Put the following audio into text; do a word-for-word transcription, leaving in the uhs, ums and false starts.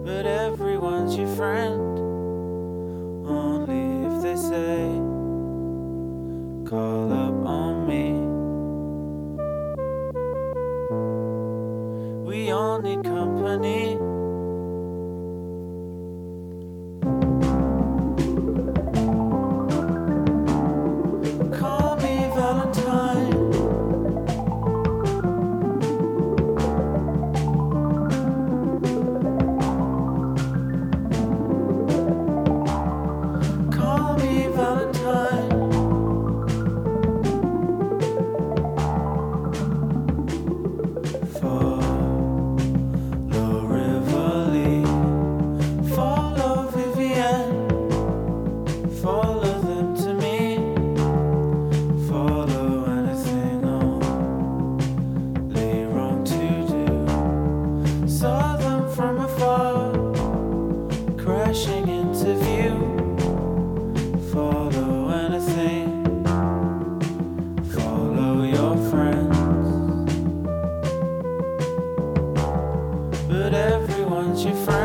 but everyone's your friend. Only if they say, call up on me. We all need company. Call me Valentine. Call me Valentine. Follow Rivoli, follow Vivienne, follow them to me, follow anything only wrong to do. Saw them from afar, crashing into view. Follow anything, follow your friends, but everyone's your friend.